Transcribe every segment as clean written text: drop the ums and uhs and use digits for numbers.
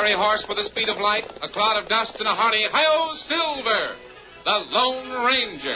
fiery horse with the speed of light, a cloud of dust, and a hearty hi-yo Silver, the Lone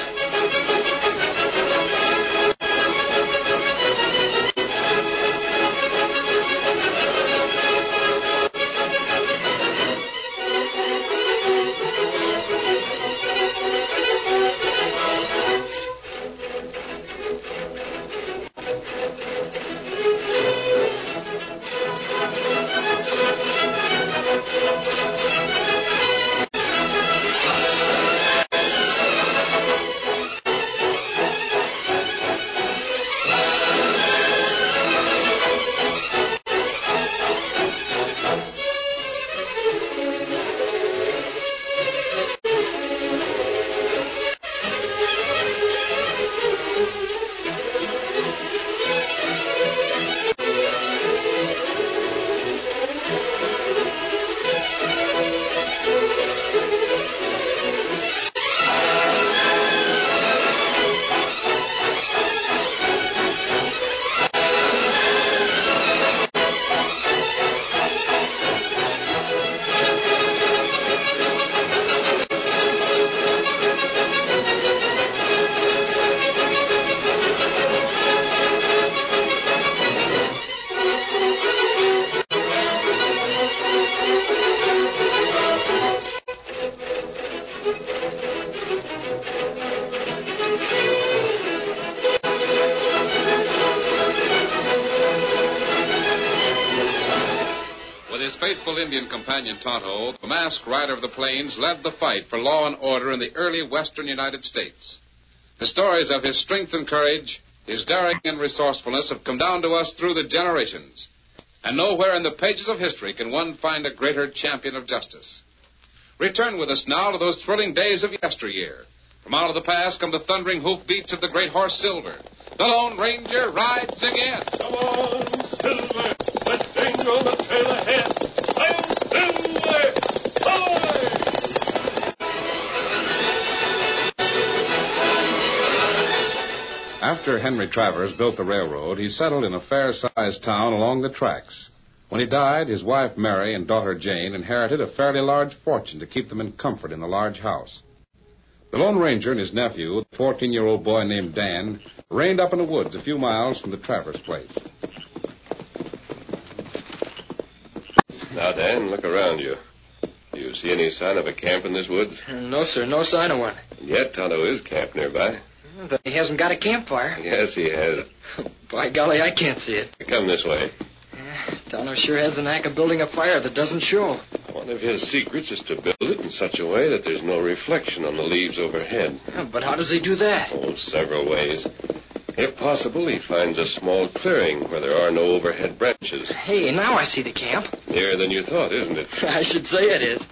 faithful Indian companion Tonto, the masked rider of the plains, led the fight for law and order in the early western United States. The stories of his strength and courage, his daring and resourcefulness have come down to us through the generations. And nowhere in the pages of history can one find a greater champion of justice. Return with us now to those thrilling days of yesteryear. From out of the past come the thundering hoofbeats of the great horse Silver. The Lone Ranger rides again. Come on, Silver. Let's dangle the trail ahead. I'm Silver. Away! After Henry Travers built the railroad, he settled in a fair-sized town along the tracks. When he died, his wife Mary and daughter Jane inherited a fairly large fortune to keep them in comfort in the large house. The Lone Ranger and his nephew, a 14-year-old boy named Dan, reined up in the woods a few miles from the Travers place. Now, Dan, look around you. Do you see any sign of a camp in this woods? No, sir. No sign of one. And yet, Tonto is camped nearby. But he hasn't got a campfire. Yes, he has. By golly, I can't see it. Come this way. Tonto sure has the knack of building a fire that doesn't show. One of his secrets is to build it in such a way that there's no reflection on the leaves overhead. But how does he do that? Oh, several ways. If possible, he finds a small clearing where there are no overhead branches. Hey, now I see the camp. Nearer than you thought, isn't it? I should say it is.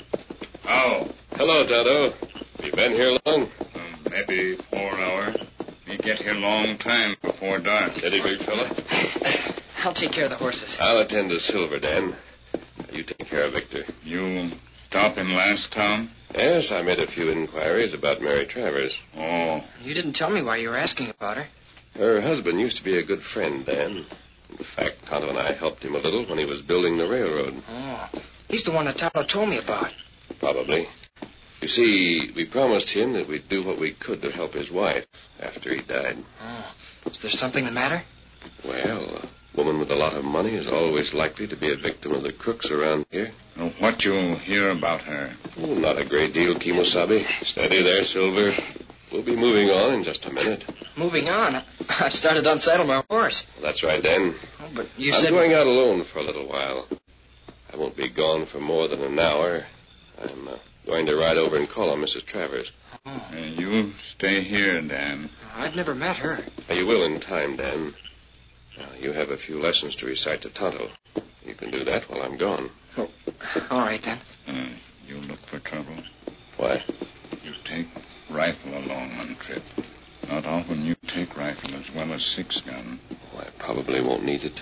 Oh. Hello, Tonto. You been here long? Maybe 4 hours. We get here long time before dark. Steady, big fella. I'll take care of the horses. I'll attend to Silver, Dan. You take care of Victor. You stop in last town? Yes, I made a few inquiries about Mary Travers. Oh. You didn't tell me why you were asking about her. Her husband used to be a good friend, Dan. In fact, Tonto and I helped him a little when he was building the railroad. Oh. He's the one that Tonto told me about. Probably. You see, we promised him that we'd do what we could to help his wife after he died. Oh. Is there something the matter? Well, a woman with a lot of money is always likely to be a victim of the crooks around here. What you hear about her? Oh, not a great deal, Kimosabe. Steady there, Silver. We'll be moving on in just a minute. Moving on? I started to unsaddle my horse. Well, that's right, Dan. Oh, but you I'm said... going out alone for a little while. I won't be gone for more than an hour. I'm going to ride over and call on Mrs. Travers. Oh. You stay here, Dan. I've never met her. You will in time, Dan. Now, you have a few lessons to recite to Tonto. You can do that while I'm gone. Oh, all right, then. You look for trouble. Why? You take rifle along on trip. Not often you take rifle as well as 6-gun. Oh, I probably won't need it.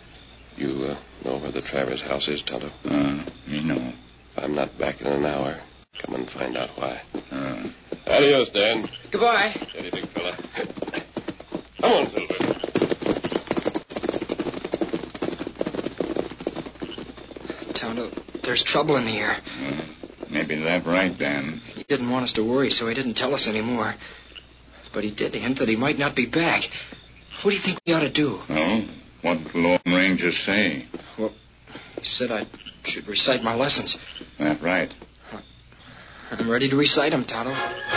You know where the Travers house is, Tonto? Me know. If I'm not back in an hour, come and find out why. Adios, Dan. Goodbye. Steady, big fella. Come on, Silver. Tonto, there's trouble in the air. Maybe that's right, Dan. He didn't want us to worry, so he didn't tell us anymore. But he did hint that he might not be back. What do you think we ought to do? Oh? What did the Lone Ranger say? Well, he said I should recite my lessons. That's right. I'm ready to recite them, Tonto.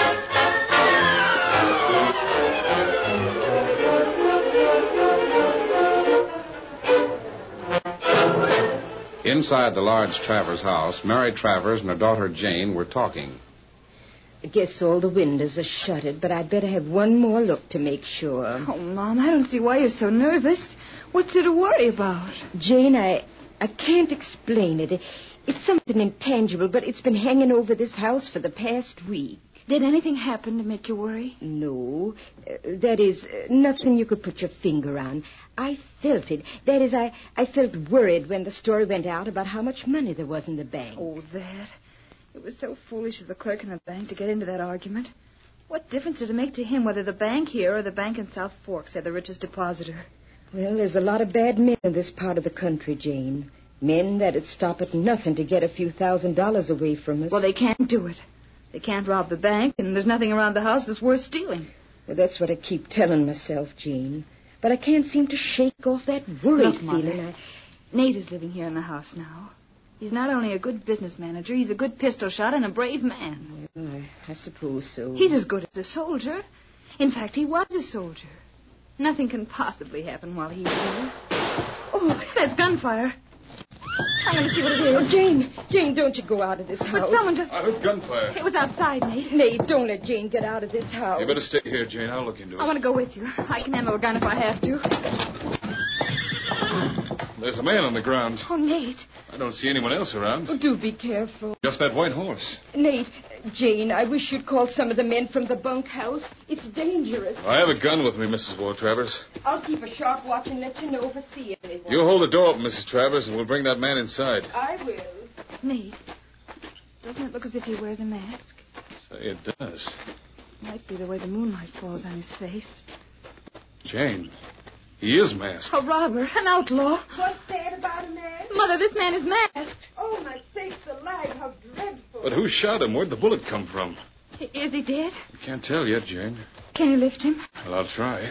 Inside the large Travers house, Mary Travers and her daughter Jane were talking. I guess all the windows are shuttered, but I'd better have one more look to make sure. Oh, Mom, I don't see why you're so nervous. What's there to worry about? Jane, I can't explain it. It's something intangible, but it's been hanging over this house for the past week. Did anything happen to make you worry? No. That is, nothing you could put your finger on. I felt it. That is, I felt worried when the story went out about how much money there was in the bank. Oh, that. It was so foolish of the clerk in the bank to get into that argument. What difference did it make to him whether the bank here or the bank in South Forks had the richest depositor? Well, there's a lot of bad men in this part of the country, Jane. Men that'd stop at nothing to get a few $1,000s away from us. Well, they can't do it. They can't rob the bank, and there's nothing around the house that's worth stealing. Well, that's what I keep telling myself, Jane. But I can't seem to shake off that worried Look, Mother, feeling. Nate is living here in the house now. He's not only a good business manager, he's a good pistol shot and a brave man. Well, I suppose so. He's as good as a soldier. In fact, he was a soldier. Nothing can possibly happen while he's here. Oh, that's gunfire. I'm going to see what it is. Oh, Jane, don't you go out of this house. But someone just... I heard gunfire. It was outside, Nate. Nate, don't let Jane get out of this house. You better stay here, Jane. I'll look into it. I want to go with you. I can handle a gun if I have to. There's a man on the ground. Oh, Nate. I don't see anyone else around. Oh, do be careful. Just that white horse. Nate, Jane, I wish you'd call some of the men from the bunkhouse. It's dangerous. I have a gun with me, Mrs. Ward Travers. I'll keep a sharp watch and let you know if I see anyone. You hold the door open, Mrs. Travers, and we'll bring that man inside. I will. Nate, doesn't it look as if he wears a mask? Say, it does. Might be the way the moonlight falls on his face. Jane, he is masked. A robber, an outlaw. What's that about a man? Mother, this man is masked. Oh, my sakes alive, how dreadful. But who shot him? Where'd the bullet come from? Is he dead? Can't tell yet, Jane. Can you lift him? Well, I'll try.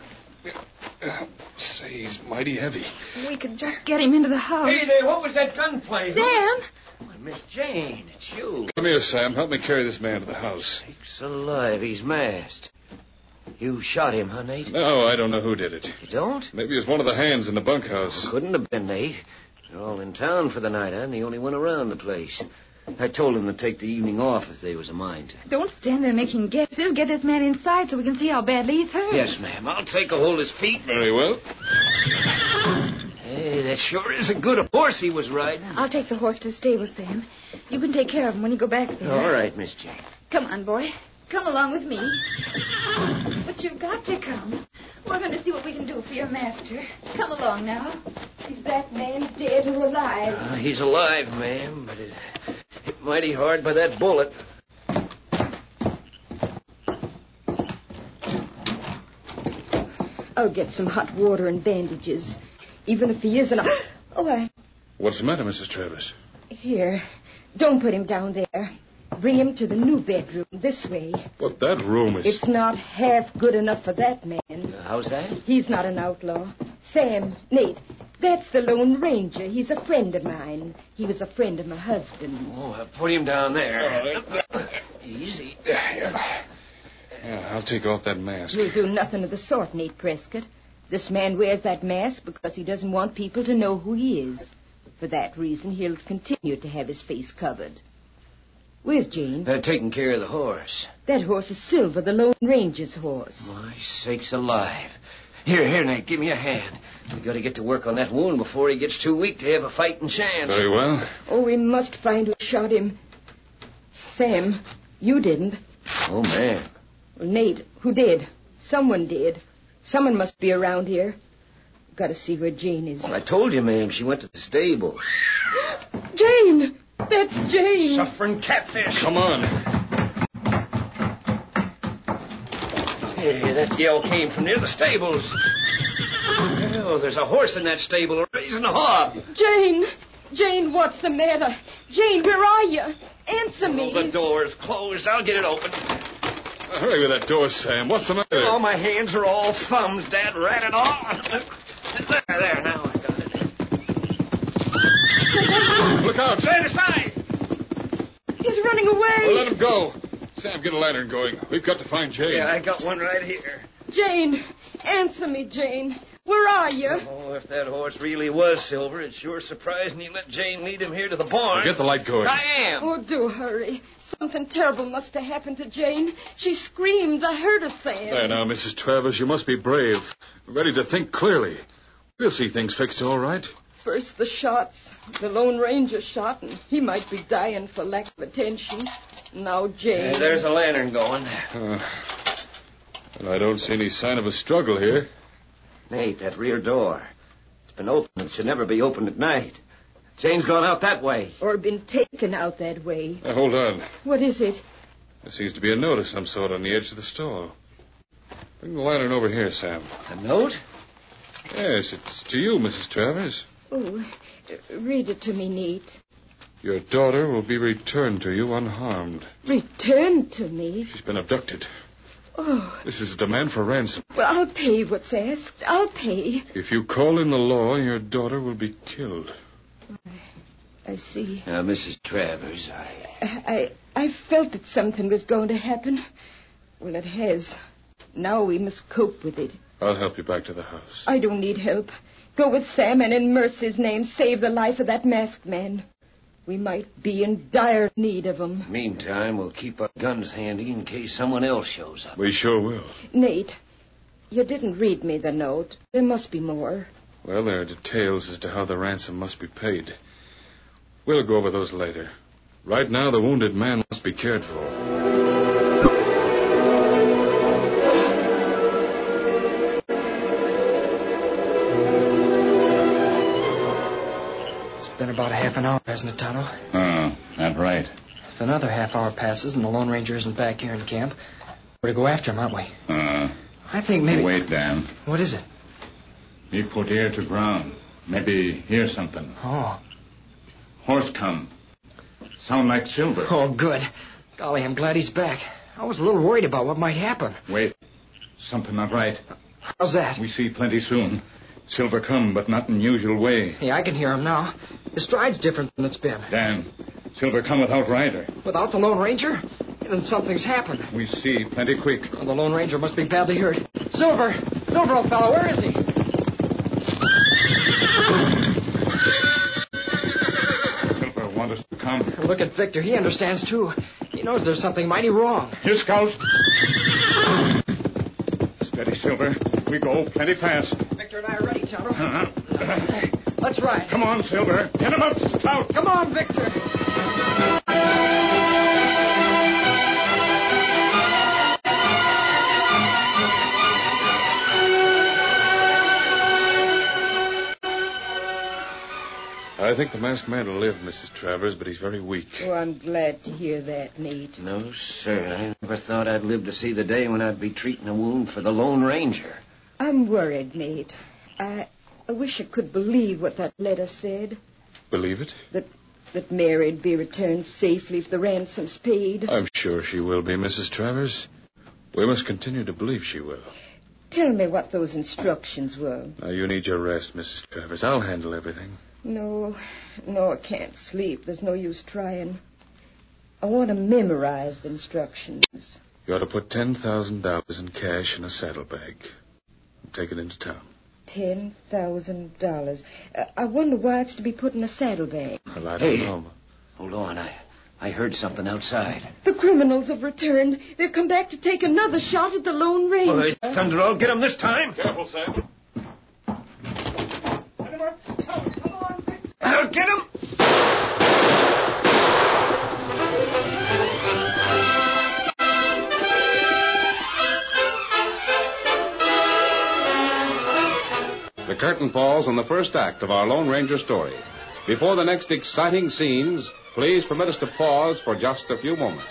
Say, he's mighty heavy. We could just get him into the house. Hey there, what was that gunplay? Sam! Why, Miss Jane, it's you. Come here, Sam. Help me carry this man to the house. Sakes alive, he's masked. You shot him, huh, Nate? No, I don't know who did it. You don't? Maybe it was one of the hands in the bunkhouse. Couldn't have been, Nate. They're all in town for the night. I'm the only one around the place. I told them to take the evening off if they was a mind to. Don't stand there making guesses. Get this man inside so we can see how badly he's hurt. Yes, ma'am. I'll take a hold of his feet. Very well. Hey, that sure is a good horse he was riding. I'll take the horse to the stable, Sam. You can take care of him when you go back there. All right, Miss Jane. Come on, boy. Come along with me. But you've got to come. We're going to see what we can do for your master. Come along now. Is that man dead or alive? He's alive, ma'am, but it hit mighty hard by that bullet. I'll get some hot water and bandages. Even if he isn't... Oh, What's the matter, Mrs. Travers? Here. Don't put him down there. Bring him to the new bedroom this way. But that room is... It's not half good enough for that man. How's that? He's not an outlaw. Sam, Nate, that's the Lone Ranger. He's a friend of mine. He was a friend of my husband's. Oh, I'll put him down there. Easy. Yeah, I'll take off that mask. You'll do nothing of the sort, Nate Prescott. This man wears that mask because he doesn't want people to know who he is. For that reason, he'll continue to have his face covered. Where's Jane? They're taking care of the horse. That horse is Silver, the Lone Ranger's horse. My sakes alive. Here, Nate, give me a hand. We got to get to work on that wound before he gets too weak to have a fighting chance. Very well. Oh, we must find who shot him. Sam, you didn't. Oh, man. Well, Nate, who did? Someone did. Someone must be around here. Got to see where Jane is. Well, I told you, ma'am, she went to the stable. Jane! That's Jane! Suffering catfish. Come on. Hey, that yell came from near the stables. Oh, there's a horse in that stable raising a hob. Jane! Jane, what's the matter? Jane, where are you? Answer me. Oh, the door's closed. I'll get it open. Hurry with that door, Sam. What's the matter? Oh, my hands are all thumbs, Dad. Ran it off. There, now I got it. Look out. Stand aside. He's running away. Well, let him go. Sam, get a lantern going. We've got to find Jane. Yeah, I got one right here. Jane, answer me, Jane. Where are you? Oh, if that horse really was Silver, it's sure surprising you let Jane lead him here to the barn. Well, get the light going. I am. Oh, do hurry. Something terrible must have happened to Jane. She screamed. I heard her saying. There now, Mrs. Travers, you must be brave. Ready to think clearly. We'll see things fixed all right. First the shots. The Lone Ranger shot, and he might be dying for lack of attention. Now Jane. There's a lantern going. Well, I don't see any sign of a struggle here. Nate, that rear door. It's been open. It should never be opened at night. Jane's gone out that way. Or been taken out that way. Now, hold on. What is it? There seems to be a note of some sort on the edge of the stall. Bring the lantern over here, Sam. A note? Yes, it's to you, Mrs. Travers. Oh, read it to me, Nate. Your daughter will be returned to you unharmed. Returned to me? She's been abducted. Oh. This is a demand for ransom. Well, I'll pay what's asked. I'll pay. If you call in the law, your daughter will be killed. I see. Now, Mrs. Travers, I felt that something was going to happen. Well, it has. Now we must cope with it. I'll help you back to the house. I don't need help. Go with Sam and in mercy's name save the life of that masked man. We might be in dire need of him. Meantime, we'll keep our guns handy in case someone else shows up. We sure will. Nate, you didn't read me the note. There must be more. Well, there are details as to how the ransom must be paid. We'll go over those later. Right now, the wounded man must be cared for. It's been about a half an hour, hasn't it, Tonto? That's right. If another half hour passes and the Lone Ranger isn't back here in camp, we're to go after him, aren't we? I think maybe... Wait, Dan. What is it? He put ear to ground. Maybe hear something. Oh. Horse come. Sound like Silver. Oh, good. Golly, I'm glad he's back. I was a little worried about what might happen. Wait. Something not right. How's that? We see plenty soon. Silver come, but not in usual way. Yeah, I can hear him now. His stride's different than it's been. Dan, Silver come without rider. Without the Lone Ranger? Then something's happened. We see plenty quick. Oh, the Lone Ranger must be badly hurt. Silver! Silver, old fellow, where is he? Silver want us to come. Look at Victor. He understands, too. He knows there's something mighty wrong. Here, Scout. Steady, Silver. We go plenty fast. Victor and I are ready, Tonto. Let's ride. Come on, Silver. Get him up, Scout. Come on, Victor. I think the masked man will live, Mrs. Travers, but he's very weak. Oh, I'm glad to hear that, Nate. No, sir. I never thought I'd live to see the day when I'd be treating a wound for the Lone Ranger. I'm worried, Nate. I wish I could believe what that letter said. Believe it? That Mary'd be returned safely if the ransom's paid. I'm sure she will be, Mrs. Travers. We must continue to believe she will. Tell me what those instructions were. Now, you need your rest, Mrs. Travers. I'll handle everything. No, I can't sleep. There's no use trying. I want to memorize the instructions. You ought to put $10,000 in cash in a saddlebag. Take it into town. $10,000. I wonder why it's to be put in a saddlebag. Well, I don't know. Hold on. I heard something outside. The criminals have returned. They've come back to take another shot at the Lone Ranger. All right, thunder, I'll get him this time. Careful, Sam. I'll get him. The curtain falls on the first act of our Lone Ranger story. Before the next exciting scenes, please permit us to pause for just a few moments.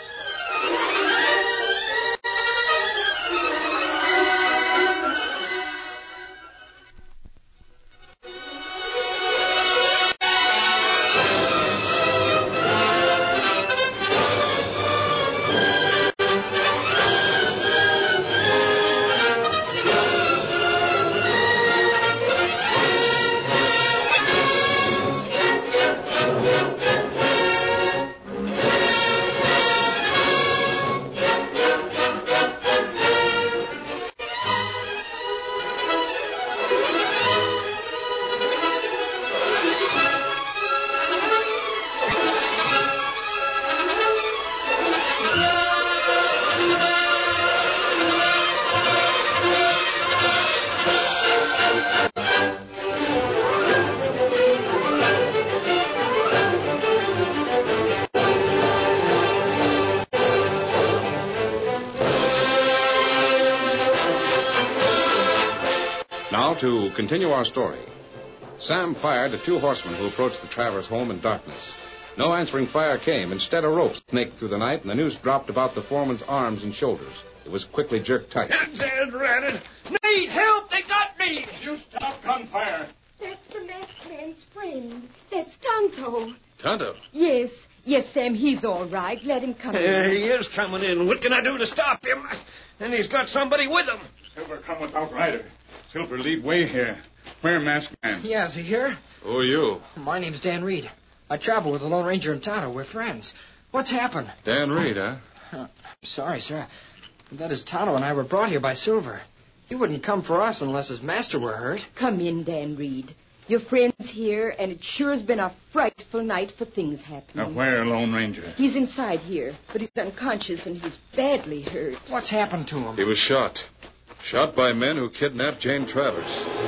to continue our story. Sam fired at 2 horsemen who approached the Travers home in darkness. No answering fire came. Instead, a rope snaked through the night, and the noose dropped about the foreman's arms and shoulders. It was quickly jerked tight. Dead rat. Need help! They got me! You stop gunfire. That's the masked man's friend. That's Tonto. Tonto? Yes, Sam, he's all right. Let him come in. He is coming in. What can I do to stop him? And he's got somebody with him. Silver, come without rider. Silver, lead way here. Where, masked man? Yeah, is he here? Who are you? My name's Dan Reed. I travel with the Lone Ranger and Tonto. We're friends. What's happened? Dan Reed, huh? Sorry, sir. That is, Tonto and I were brought here by Silver. He wouldn't come for us unless his master were hurt. Come in, Dan Reed. Your friend's here, and it sure has been a frightful night for things happening. Now, where, Lone Ranger? He's inside here, but he's unconscious and he's badly hurt. What's happened to him? He was shot. Shot by men who kidnapped Jane Travers.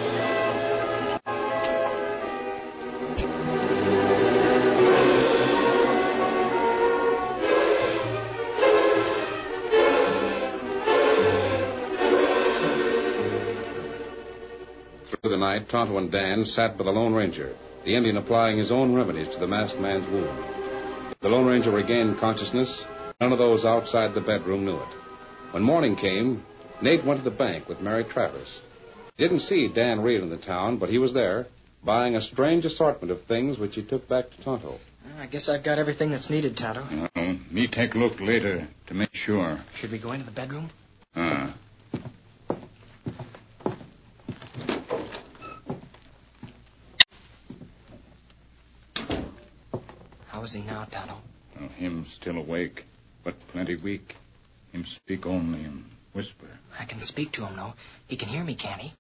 Through the night, Tonto and Dan sat by the Lone Ranger, the Indian applying his own remedies to the masked man's wound. If the Lone Ranger regained consciousness, none of those outside the bedroom knew it. When morning came, Nate went to the bank with Mary Travers. He didn't see Dan Reed in the town, but he was there, buying a strange assortment of things which he took back to Tonto. I guess I've got everything that's needed, Tonto. Me take a look later to make sure. Should we go into the bedroom? How is he now, Tonto? Him still awake, but plenty weak. Him speak only and whisper. I can speak to him, though. He can hear me, can't he?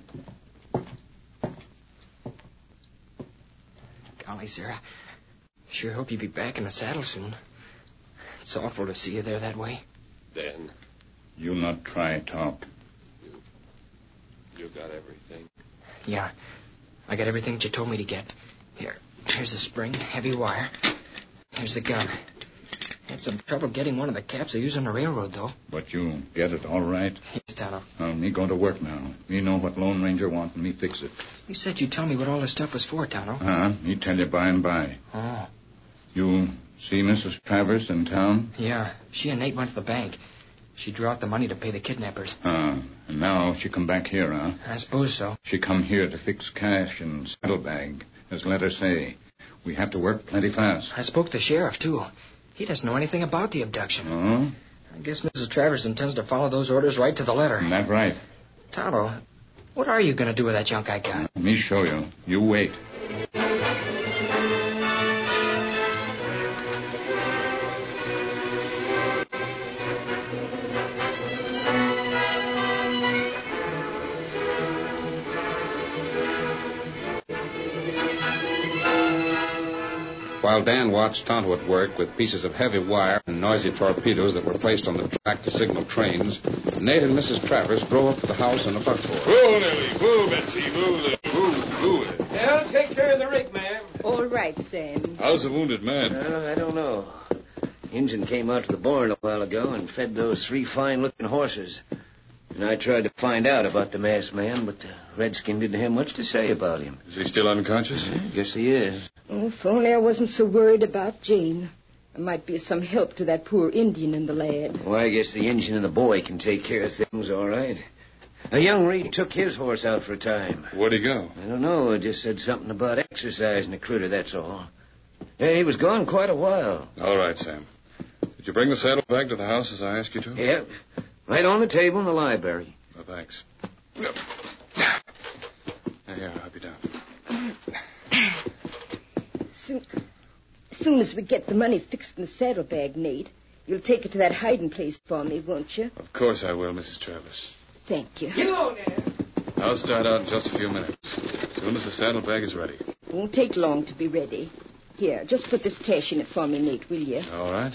Golly, sir, I sure hope you'll be back in the saddle soon. It's awful to see you there that way. Dan, You not try talk. you got everything? Yeah, I got everything that you told me to get. Here's the spring, heavy wire. Here's the gun. Had some trouble getting one of the caps they use on the railroad, though. But you get it all right? Yes, Tonto. Me going to work now. Me know what Lone Ranger want and me fix it. You said you'd tell me what all this stuff was for, Tonto. Me tell you by and by. Oh. You see Mrs. Travers in town? Yeah, she and Nate went to the bank. She drew out the money to pay the kidnappers. And now she come back here, huh? I suppose so. She come here to fix cash and saddlebag. As letter say, we have to work plenty fast. I spoke to the sheriff, too. He doesn't know anything about the abduction. Oh? I guess Mrs. Travers intends to follow those orders right to the letter. That's right. Tonto, what are you going to do with that junk I got? Me show you. You wait. While Dan watched Tonto at work with pieces of heavy wire and noisy torpedoes that were placed on the track to signal trains, Nate and Mrs. Travers drove up to the house in a buckboard. Whoa, Nellie. Whoa, Betsy. Whoa. I'll take care of the rig, ma'am. All right, Sam. How's the wounded man? I don't know. Injun came out to the barn a while ago and fed those 3 fine-looking horses. And I tried to find out about the masked man, but the redskin didn't have much to say about him. Is he still unconscious? Guess he is. Oh, if only I wasn't so worried about Jane. I might be some help to that poor Indian and the lad. Well, I guess the Injun and the boy can take care of things all right. A young Reed took his horse out for a time. Where'd he go? I don't know. It just said something about exercising the critter, that's all. He was gone quite a while. All right, Sam. Did you bring the saddlebag to the house as I asked you to? Yeah. Right on the table in the library. Oh, thanks. Here, I'll help you down. Soon as we get the money fixed in the saddlebag, Nate, you'll take it to that hiding place for me, won't you? Of course I will, Mrs. Travers. Thank you. Hello there. I'll start out in just a few minutes. As soon as the saddlebag is ready. Won't take long to be ready. Here, just put this cash in it for me, Nate, will you? All right.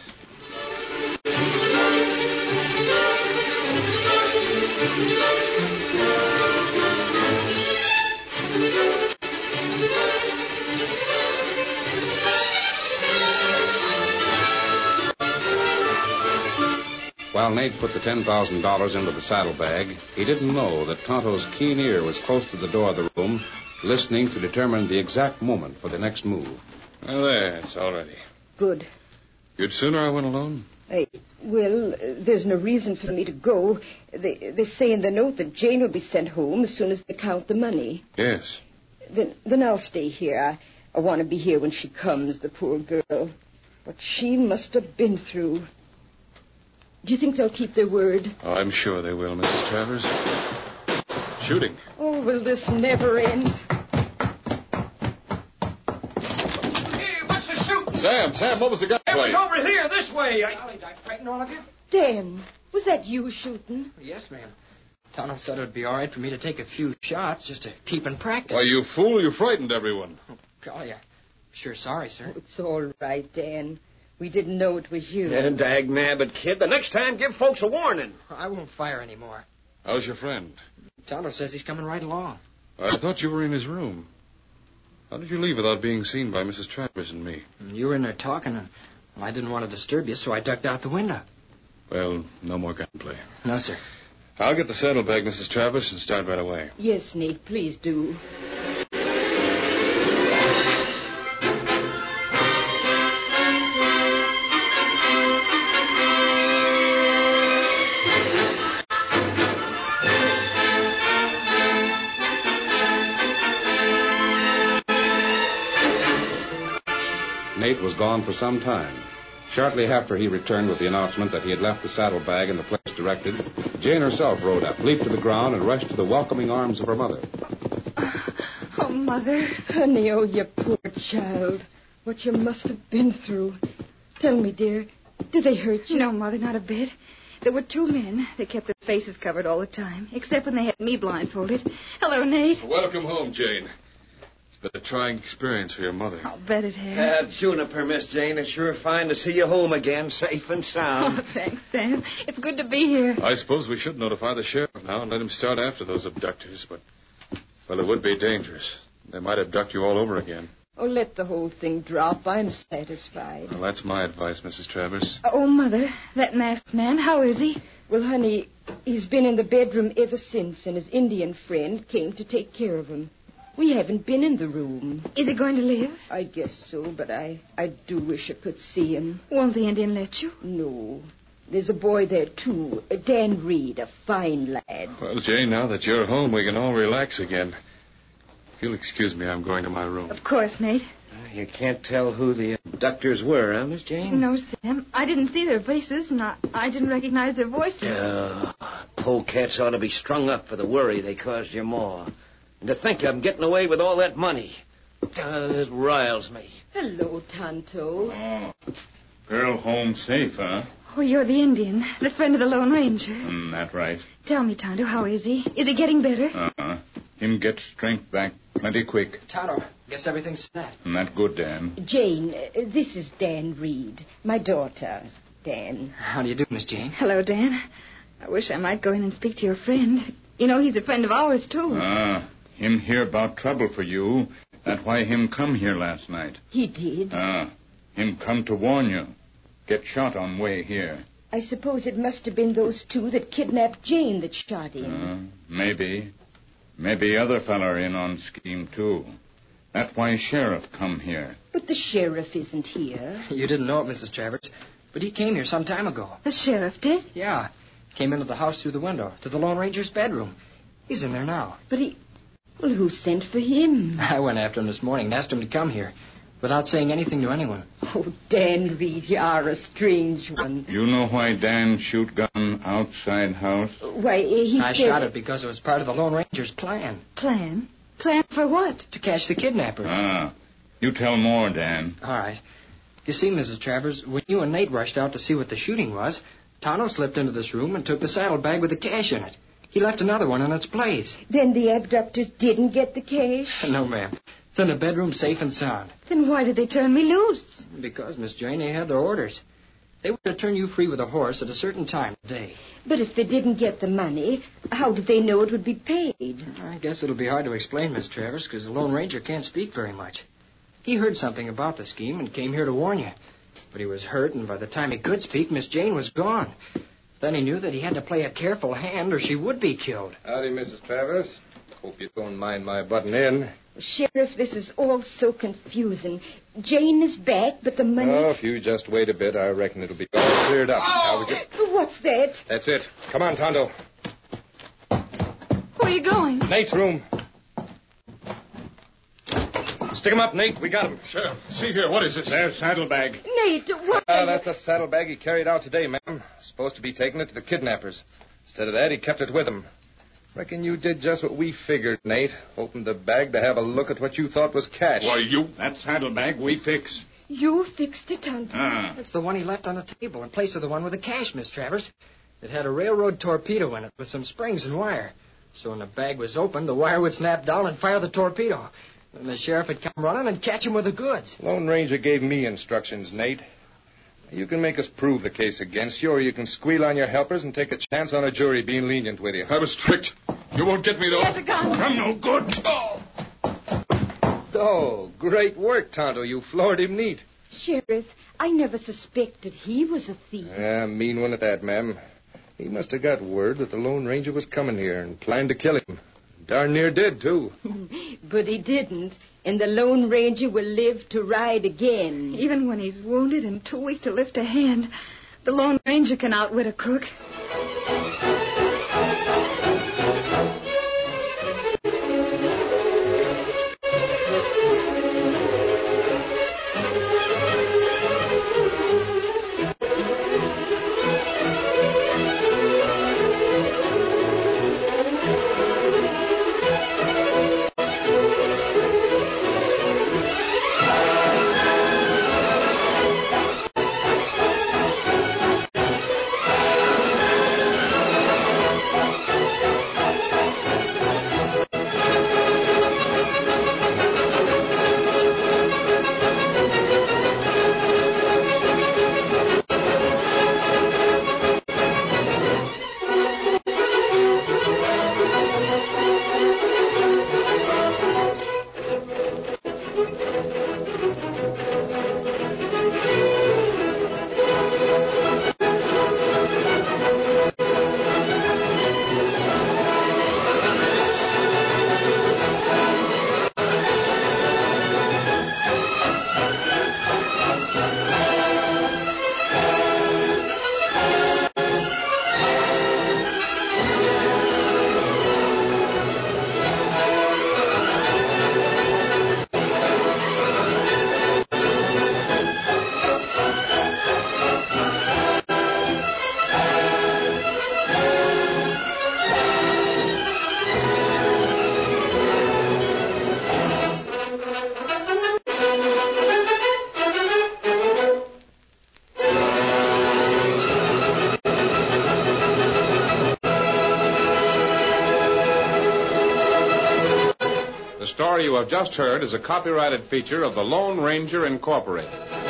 While While Nate put the $10,000 into the saddlebag, he didn't know that Tonto's keen ear was close to the door of the room, listening to determine the exact moment for the next move. Well, there, it's all ready. Good. You'd sooner I went alone? There's no reason for me to go. They say in the note that Jane will be sent home as soon as they count the money. Yes. Then I'll stay here. I want to be here when she comes, the poor girl. What she must have been through. Do you think they'll keep their word? Oh, I'm sure they will, Mrs. Travers. Shooting. Oh, will this never end? Hey, what's the shooting? Sam, what was the gun It play? was over here, this way. Did I frighten all of you? Dan, was that you shooting? Yes, ma'am. Tonto said it would be all right for me to take a few shots just to keep in practice. Why, you fool, you frightened everyone. Oh, golly, I'm sure sorry, sir. Oh, it's all right, Dan. We didn't know it was you. Yeah, dag-nabbit, kid. The next time, give folks a warning. I won't fire anymore. How's your friend? Tonto says he's coming right along. I thought you were in his room. How did you leave without being seen by Mrs. Travers and me? You were in there talking, and I didn't want to disturb you, so I ducked out the window. Well, no more gunplay. No, sir. I'll get the saddlebag, Mrs. Travers, and start right away. Yes, Nate, please do. Nate was gone for some time. Shortly after he returned with the announcement that he had left the saddlebag in the place directed, Jane herself rode up, leaped to the ground, and rushed to the welcoming arms of her mother. Oh, Mother. Honey, oh, you poor child. What you must have been through. Tell me, dear, did they hurt you? No, Mother, not a bit. There were two men. They kept their faces covered all the time, except when they had me blindfolded. Hello, Nate. Welcome home, Jane. It's been a trying experience for your mother. I'll bet it has. Juniper, Miss Jane. It's sure fine to see you home again, safe and sound. Oh, thanks, Sam. It's good to be here. I suppose we should notify the sheriff now and let him start after those abductors, but, well, it would be dangerous. They might abduct you all over again. Oh, let the whole thing drop. I'm satisfied. Well, that's my advice, Mrs. Travers. Oh, Mother, that masked man, how is he? Well, honey, he's been in the bedroom ever since, and his Indian friend came to take care of him. We haven't been in the room. Is he going to live? I guess so, but I do wish I could see him. Won't the Indian let you? No. There's a boy there, too. Dan Reed, a fine lad. Well, Jane, now that you're home, we can all relax again. If you'll excuse me, I'm going to my room. Of course, Nate. You can't tell who the abductors were, huh, Miss Jane? No, Sam. I didn't see their faces, and I didn't recognize their voices. Polecats ought to be strung up for the worry they caused your ma. And to think I'm getting away with all that money. It riles me. Hello, Tonto. Oh, girl home safe, huh? Oh, you're the Indian, the friend of the Lone Ranger. That right. Tell me, Tonto, how is he? Is he getting better? Him get strength back plenty quick. Tonto, guess everything's set. That good, Dan. Jane, this is Dan Reed, my daughter, Dan. How do you do, Miss Jane? Hello, Dan. I wish I might go in and speak to your friend. You know, he's a friend of ours, too. Him hear about trouble for you. That's why him come here last night. He did? Him come to warn you. Get shot on way here. I suppose it must have been those two that kidnapped Jane that shot him. Maybe. Maybe other feller in on scheme, too. That's why sheriff come here. But the sheriff isn't here. You didn't know it, Mrs. Travers, but he came here some time ago. The sheriff did? Yeah. Came into the house through the window, to the Lone Ranger's bedroom. He's in there now. But well, who sent for him? I went after him this morning and asked him to come here, without saying anything to anyone. Oh, Dan Reed, you are a strange one. You know why Dan shoot gun outside house? Why, I shot it because it was part of the Lone Ranger's plan. Plan? Plan for what? To catch the kidnappers. You tell more, Dan. All right. You see, Mrs. Travers, when you and Nate rushed out to see what the shooting was, Tonto slipped into this room and took the saddlebag with the cash in it. He left another one in its place. Then the abductors didn't get the cash? No, ma'am. It's in the bedroom safe and sound. Then why did they turn me loose? Because, Miss Jane, they had their orders. They were to turn you free with a horse at a certain time of day. But if they didn't get the money, how did they know it would be paid? I guess it'll be hard to explain, Miss Travers, because the Lone Ranger can't speak very much. He heard something about the scheme and came here to warn you. But he was hurt, and by the time he could speak, Miss Jane was gone. Then he knew that he had to play a careful hand or she would be killed. Howdy, Mrs. Travers. Hope you don't mind my butting in. Sheriff, this is all so confusing. Jane is back, but the money... Oh, if you just wait a bit, I reckon it'll be all cleared up. Now, would you... What's that? That's it. Come on, Tonto. Where are you going? Nate's room. Stick him up, Nate. We got him. Sheriff, see here. What is this? Their saddlebag. Nate, what... That's the saddlebag he carried out today, ma'am. Supposed to be taking it to the kidnappers. Instead of that, he kept it with him. Reckon you did just what we figured, Nate. Opened the bag to have a look at what you thought was cash. Why, you... That saddlebag we fix. You fixed it, Tonto. That's the one he left on the table in place of the one with the cash, Miss Travers. It had a railroad torpedo in it with some springs and wire. So when the bag was opened, the wire would snap down and fire the torpedo. Then the sheriff would come running and catch him with the goods. Lone Ranger gave me instructions, Nate. You can make us prove the case against you, or you can squeal on your helpers and take a chance on a jury being lenient with you. I was tricked. You won't get me, though. He has a gun. I'm no good. Oh, great work, Tonto. You floored him neat. Sheriff, I never suspected he was a thief. Yeah, mean one at that, ma'am. He must have got word that the Lone Ranger was coming here and planned to kill him. Darn near did, too. But he didn't, and the Lone Ranger will live to ride again. Even when he's wounded and too weak to lift a hand, the Lone Ranger can outwit a crook. The story you have just heard is a copyrighted feature of the Lone Ranger Incorporated.